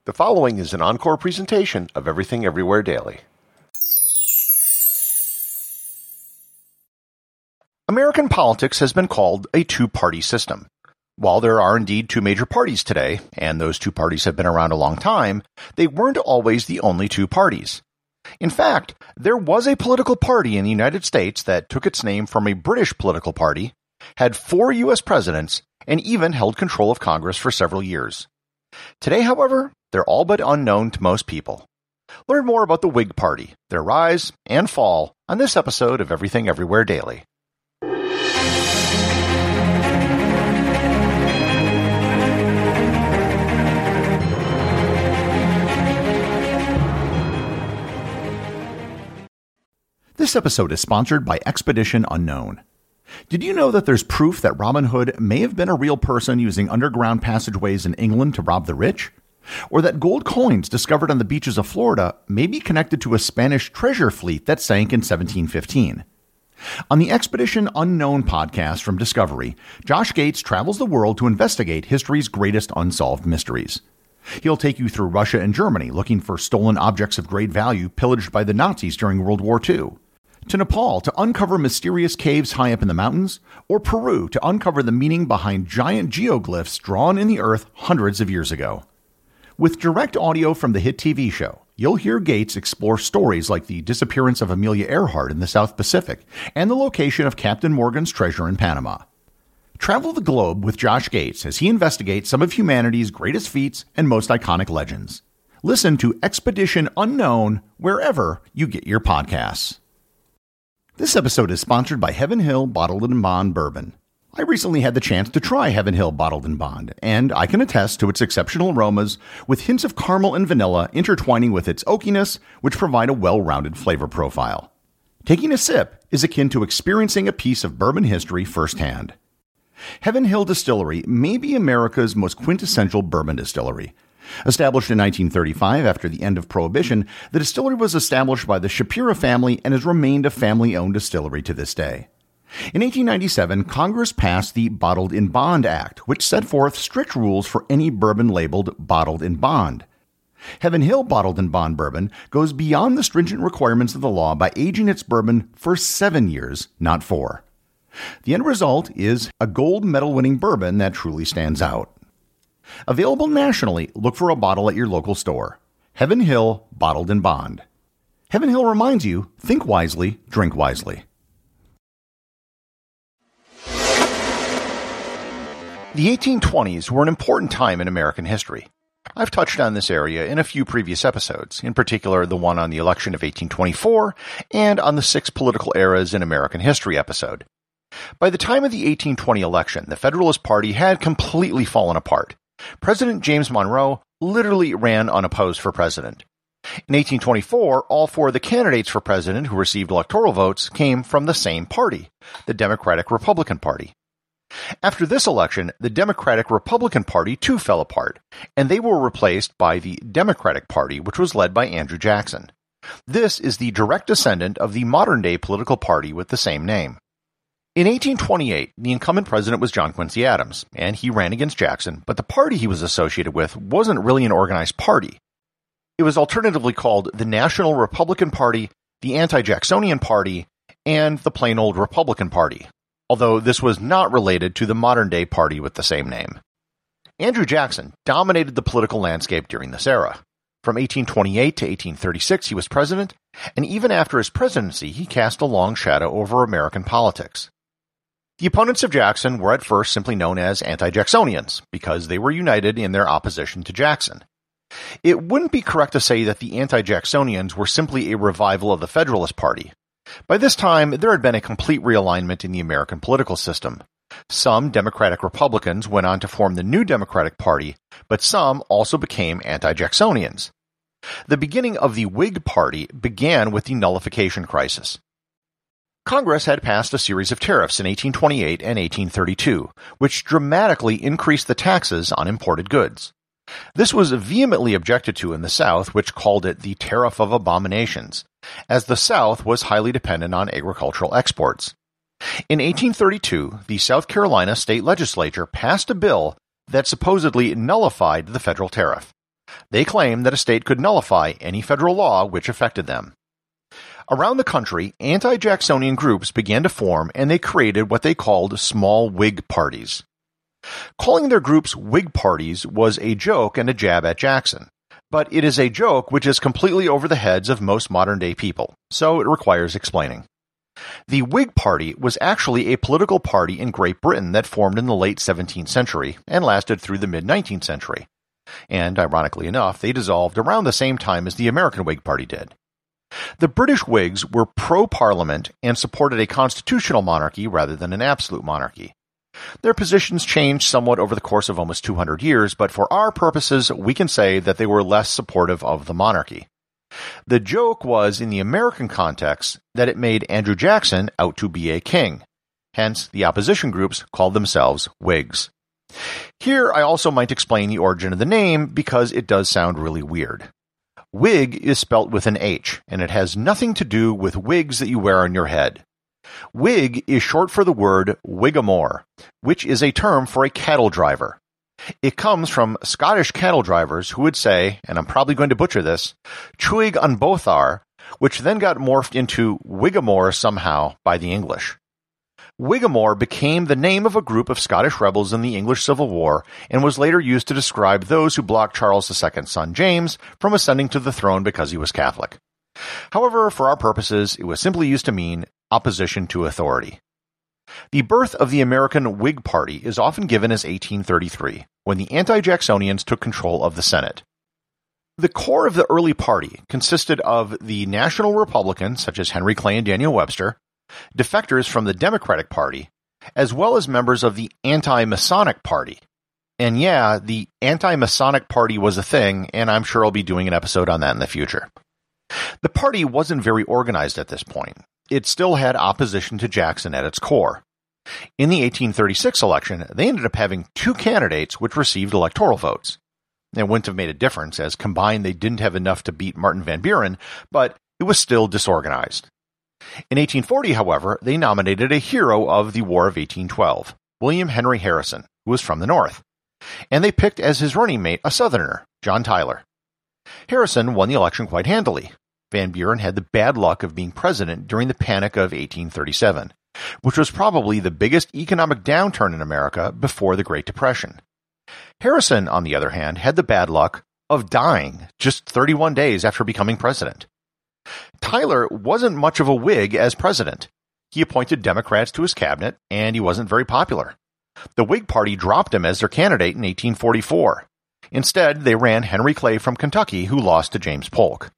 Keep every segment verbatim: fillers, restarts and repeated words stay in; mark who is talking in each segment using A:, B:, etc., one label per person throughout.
A: The following is an encore presentation of Everything Everywhere Daily. American politics has been called a two-party system. While there are indeed two major parties today, and those two parties have been around a long time, they weren't always the only two parties. In fact, there was a political party in the United States that took its name from a British political party, had four U S presidents, and even held control of Congress for several years. Today, however, they're all but unknown to most people. Learn more about the Whig Party, their rise and fall, on this episode of Everything Everywhere Daily. This episode is sponsored by Expedition Unknown. Did you know that there's proof that Robin Hood may have been a real person using underground passageways in England to rob the rich? Or that gold coins discovered on the beaches of Florida may be connected to a Spanish treasure fleet that sank in seventeen fifteen? On the Expedition Unknown podcast from Discovery, Josh Gates travels the world to investigate history's greatest unsolved mysteries. He'll take you through Russia and Germany looking for stolen objects of great value pillaged by the Nazis during World War Two, to Nepal to uncover mysterious caves high up in the mountains, or Peru to uncover the meaning behind giant geoglyphs drawn in the earth hundreds of years ago. With direct audio from the hit T V show, you'll hear Gates explore stories like the disappearance of Amelia Earhart in the South Pacific and the location of Captain Morgan's treasure in Panama. Travel the globe with Josh Gates as he investigates some of humanity's greatest feats and most iconic legends. Listen to Expedition Unknown wherever you get your podcasts. This episode is sponsored by Heaven Hill Bottled and Bond Bourbon. I recently had the chance to try Heaven Hill Bottled and Bond, and I can attest to its exceptional aromas with hints of caramel and vanilla intertwining with its oakiness, which provide a well-rounded flavor profile. Taking a sip is akin to experiencing a piece of bourbon history firsthand. Heaven Hill Distillery may be America's most quintessential bourbon distillery. Established in nineteen thirty-five after the end of Prohibition, the distillery was established by the Shapiro family and has remained a family-owned distillery to this day. In eighteen ninety-seven, Congress passed the Bottled in Bond Act, which set forth strict rules for any bourbon labeled Bottled in Bond. Heaven Hill Bottled in Bond Bourbon goes beyond the stringent requirements of the law by aging its bourbon for seven years, not four. The end result is a gold medal-winning bourbon that truly stands out. Available nationally, look for a bottle at your local store. Heaven Hill Bottled in Bond. Heaven Hill reminds you, think wisely, drink wisely. The eighteen twenties were an important time in American history. I've touched on this area in a few previous episodes, in particular the one on the election of eighteen twenty-four and on the six political eras in American history episode. By the time of the eighteen twenty election, the Federalist Party had completely fallen apart. President James Monroe literally ran unopposed for president. In eighteen twenty-four, all four of the candidates for president who received electoral votes came from the same party, the Democratic-Republican Party. After this election, the Democratic-Republican Party too fell apart, and they were replaced by the Democratic Party, which was led by Andrew Jackson. This is the direct descendant of the modern-day political party with the same name. In eighteen twenty-eight, the incumbent president was John Quincy Adams, and he ran against Jackson, but the party he was associated with wasn't really an organized party. It was alternatively called the National Republican Party, the Anti-Jacksonian Party, and the plain old Republican Party, although this was not related to the modern-day party with the same name. Andrew Jackson dominated the political landscape during this era. From eighteen twenty-eight to eighteen thirty-six, he was president, and even after his presidency, he cast a long shadow over American politics. The opponents of Jackson were at first simply known as anti-Jacksonians, because they were united in their opposition to Jackson. It wouldn't be correct to say that the anti-Jacksonians were simply a revival of the Federalist Party. By this time, there had been a complete realignment in the American political system. Some Democratic Republicans went on to form the New Democratic Party, but some also became anti-Jacksonians. The beginning of the Whig Party began with the nullification crisis. Congress had passed a series of tariffs in eighteen twenty-eight and eighteen thirty-two, which dramatically increased the taxes on imported goods. This was vehemently objected to in the South, which called it the Tariff of Abominations, as the South was highly dependent on agricultural exports. In eighteen thirty-two, the South Carolina state legislature passed a bill that supposedly nullified the federal tariff. They claimed that a state could nullify any federal law which affected them. Around the country, anti-Jacksonian groups began to form, and they created what they called small Whig parties. Calling their groups Whig parties was a joke and a jab at Jackson, but it is a joke which is completely over the heads of most modern-day people, so it requires explaining. The Whig Party was actually a political party in Great Britain that formed in the late seventeenth century and lasted through the mid-nineteenth century. And, ironically enough, they dissolved around the same time as the American Whig Party did. The British Whigs were pro-parliament and supported a constitutional monarchy rather than an absolute monarchy. Their positions changed somewhat over the course of almost two hundred years, but for our purposes, we can say that they were less supportive of the monarchy. The joke was, in the American context, that it made Andrew Jackson out to be a king. Hence, the opposition groups called themselves Whigs. Here, I also might explain the origin of the name because it does sound really weird. Whig is spelt with an H, and it has nothing to do with wigs that you wear on your head. Whig is short for the word whigamore, which is a term for a cattle driver. It comes from Scottish cattle drivers who would say, and I'm probably going to butcher this, Chuig an Bothar, which then got morphed into Whigamore somehow by the English. Whigamore became the name of a group of Scottish rebels in the English Civil War and was later used to describe those who blocked Charles the Second's son James from ascending to the throne because he was Catholic. However, for our purposes, it was simply used to mean opposition to authority. The birth of the American Whig Party is often given as eighteen thirty-three, when the anti-Jacksonians took control of the Senate. The core of the early party consisted of the National Republicans, such as Henry Clay and Daniel Webster, defectors from the Democratic Party, as well as members of the Anti-Masonic Party. And yeah, the Anti-Masonic Party was a thing, and I'm sure I'll be doing an episode on that in the future. The party wasn't very organized at this point. It still had opposition to Jackson at its core. In the eighteen thirty-six election, they ended up having two candidates which received electoral votes. It wouldn't have made a difference, as combined they didn't have enough to beat Martin Van Buren, but it was still disorganized. In eighteen forty, however, they nominated a hero of the War of eighteen twelve, William Henry Harrison, who was from the North, and they picked as his running mate a Southerner, John Tyler. Harrison won the election quite handily. Van Buren had the bad luck of being president during the Panic of eighteen thirty-seven, which was probably the biggest economic downturn in America before the Great Depression. Harrison, on the other hand, had the bad luck of dying just thirty-one days after becoming president. Tyler wasn't much of a Whig as president. He appointed Democrats to his cabinet, and he wasn't very popular. The Whig Party dropped him as their candidate in eighteen forty-four. Instead, they ran Henry Clay from Kentucky, who lost to James Polk.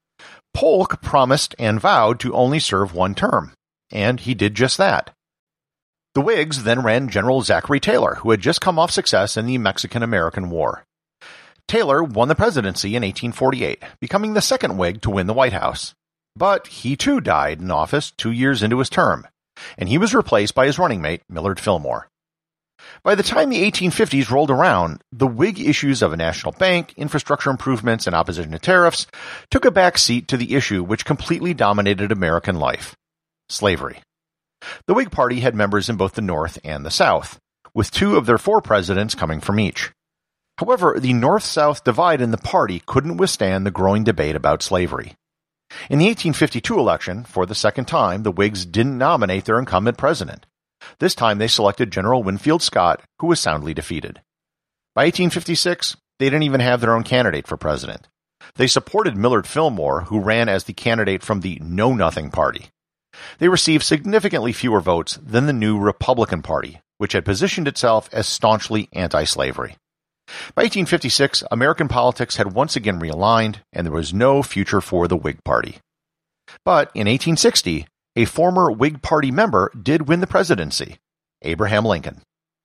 A: Polk promised and vowed to only serve one term, and he did just that. The Whigs then ran General Zachary Taylor, who had just come off success in the Mexican-American War. Taylor won the presidency in eighteen forty-eight, becoming the second Whig to win the White House. But he too died in office two years into his term, and he was replaced by his running mate, Millard Fillmore. By the time the eighteen fifties rolled around, the Whig issues of a national bank, infrastructure improvements, and opposition to tariffs took a back seat to the issue which completely dominated American life: slavery. The Whig Party had members in both the North and the South, with two of their four presidents coming from each. However, the North-South divide in the party couldn't withstand the growing debate about slavery. In the eighteen fifty-two election, for the second time, the Whigs didn't nominate their incumbent president. This time they selected General Winfield Scott, who was soundly defeated. By eighteen fifty-six, they didn't even have their own candidate for president. They supported Millard Fillmore, who ran as the candidate from the Know Nothing Party. They received significantly fewer votes than the new Republican Party, which had positioned itself as staunchly anti-slavery. By eighteen fifty-six, American politics had once again realigned, and there was no future for the Whig Party. But in eighteen sixty, a former Whig Party member did win the presidency: Abraham Lincoln.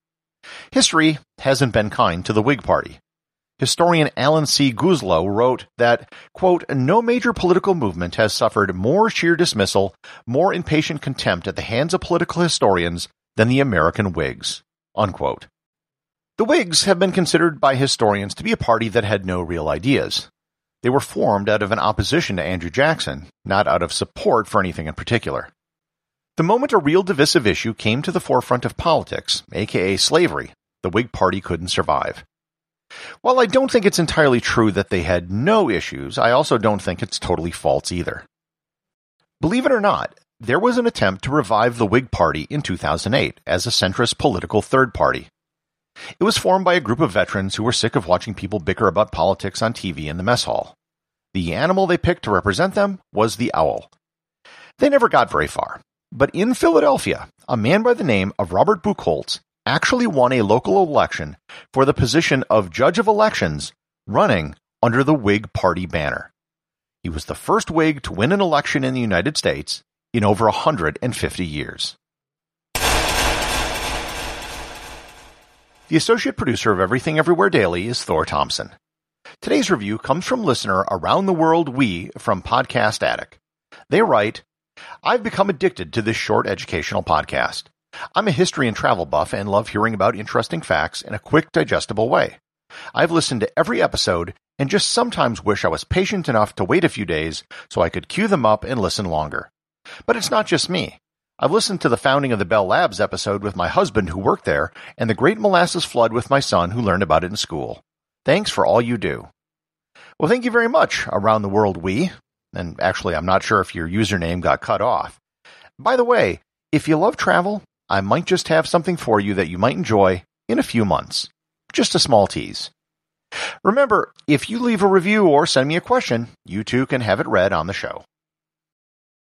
A: History hasn't been kind to the Whig Party. Historian Alan C. Guzlow wrote that, quote, "No major political movement has suffered more sheer dismissal, more impatient contempt at the hands of political historians than the American Whigs," unquote. The Whigs have been considered by historians to be a party that had no real ideas. They were formed out of an opposition to Andrew Jackson, not out of support for anything in particular. The moment a real divisive issue came to the forefront of politics, aka slavery, the Whig Party couldn't survive. While I don't think it's entirely true that they had no issues, I also don't think it's totally false either. Believe it or not, there was an attempt to revive the Whig Party in two thousand eight as a centrist political third party. It was formed by a group of veterans who were sick of watching people bicker about politics on T V in the mess hall. The animal they picked to represent them was the owl. They never got very far, but in Philadelphia, a man by the name of Robert Buchholz actually won a local election for the position of Judge of Elections, running under the Whig Party banner. He was the first Whig to win an election in the United States in over one hundred fifty years. The associate producer of Everything Everywhere Daily is Thor Thompson. Today's review comes from listener Around the World We from Podcast Attic. They write, I've become addicted to this short educational podcast. I'm a history and travel buff and love hearing about interesting facts in a quick, digestible way. I've listened to every episode and just sometimes wish I was patient enough to wait a few days so I could queue them up and listen longer. But it's not just me. I've listened to the founding of the Bell Labs episode with my husband who worked there and the Great Molasses Flood with my son who learned about it in school. Thanks for all you do. Well, thank you very much, Around the World We. And actually, I'm not sure if your username got cut off. By the way, if you love travel, I might just have something for you that you might enjoy in a few months. Just a small tease. Remember, if you leave a review or send me a question, you too can have it read on the show.